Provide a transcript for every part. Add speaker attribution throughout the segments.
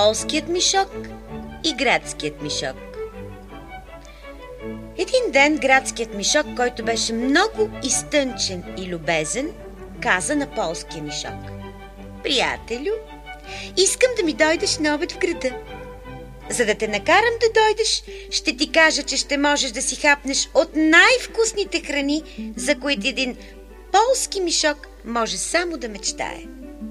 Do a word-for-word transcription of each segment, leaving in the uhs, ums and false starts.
Speaker 1: полският мишок и градският мишок. Един ден градският мишок, който беше много изтънчен и любезен, каза на полския мишок: „Приятелю, искам да ми дойдеш на обед в града. За да те накарам да дойдеш, ще ти кажа, че ще можеш да си хапнеш от най-вкусните храни, за които един полски мишок може само да мечтае.“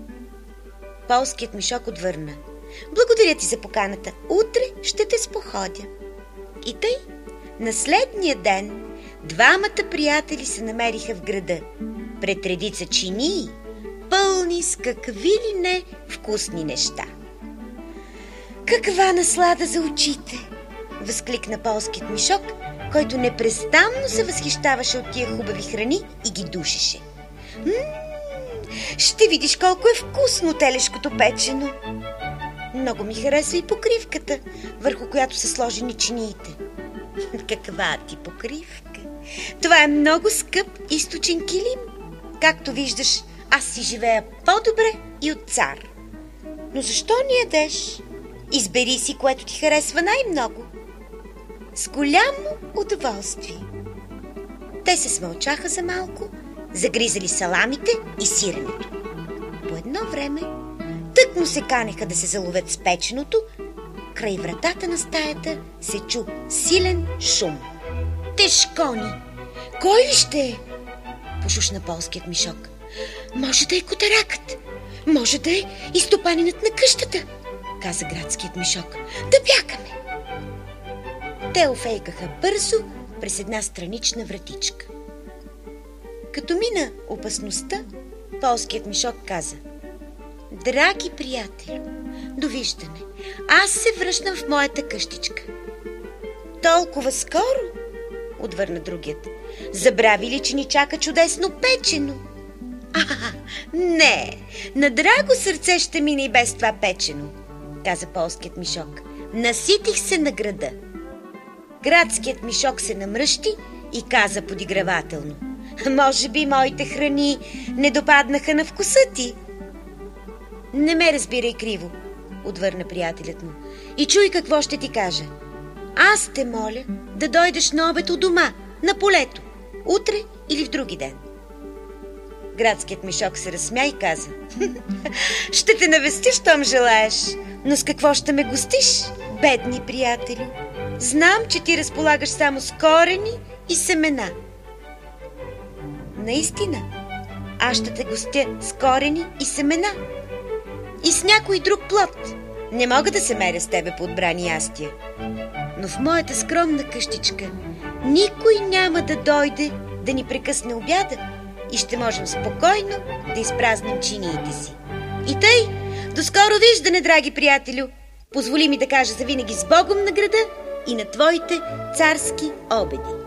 Speaker 1: Полският мишок отвърна: „Благодаря ти за поканата. Утре ще те споходя.“ И тъй, на следния ден, двамата приятели се намериха в града, пред редица чинии, пълни с какви ли не вкусни неща. „Каква наслада за очите!“ възкликна полският мишок, който непрестанно се възхищаваше от тия хубави храни и ги душеше. „М-м, ще видиш колко е вкусно телешкото печено. Много ми харесва и покривката, върху която са сложени чиниите.“ „Каква ти покривка? Това е много скъп източен килим. Както виждаш, аз си живея по-добре и от цар. Но защо не ядеш? Избери си, което ти харесва най-много.“ „С голямо удоволствие.“ Те се смълчаха за малко, загризали саламите и сиренето. По едно време, тъкмо се канеха да се заловят с печеното, край вратата на стаята се чу силен шум. „Тежкони! Кой ли ще е?“ пошушна полският мишок. „Може да е котаракът, може да е и стопанинът на къщата“, каза градският мишок. „Да бягаме!“ Те офейкаха бързо през една странична вратичка. Като мина опасността, полският мишок каза: „Драги приятели, довиждане, аз се връщам в моята къщичка.“ „Толкова скоро?“ отвърна другият. „Забрави ли, че ни чака чудесно печено?“ „А, не, на драго сърце ще мине и без това печено“, каза полският мишок. „Наситих се на града.“ Градският мишок се намръщи и каза подигравателно: „Може би моите храни не допаднаха на вкуса ти.“ „Не ме разбирай криво“, отвърна приятелят му, „и чуй какво ще ти кажа. Аз те моля да дойдеш на обед у дома, на полето, утре или в други ден.“ Градският мишок се разсмя и каза: „Ще те навестиш, щом желаеш, но с какво ще ме гостиш, бедни приятелю? Знам, че ти разполагаш само с корени и семена.“ „Наистина, аз ще те гостя с корени и семена. И с някой друг плод. Не мога да се меря с тебе по отбрани ястия. Но в моята скромна къщичка никой няма да дойде да ни прекъсне обяда и ще можем спокойно да изпразним чиниите си. И тъй, до скоро виждане, драги приятелю. Позволи ми да кажа завинаги с Богом на града и на твоите царски обеди.“